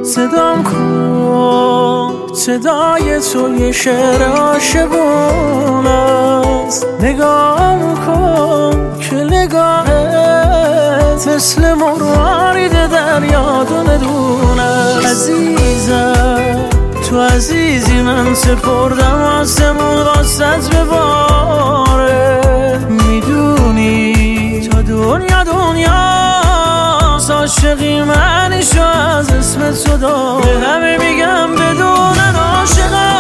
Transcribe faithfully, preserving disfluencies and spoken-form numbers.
صدام کن، صدای تو یه شعر عاشقون است. نگاه کن که نگاهت مثل مروارید دریا دونه دونه. عزیزم تو عزیزی، من سپردم آسمون واسط بباره. میدونی تا دنیا دنیاست، عاشقی منشو از اسم تو دار. به همه میگم بدونن عاشقم.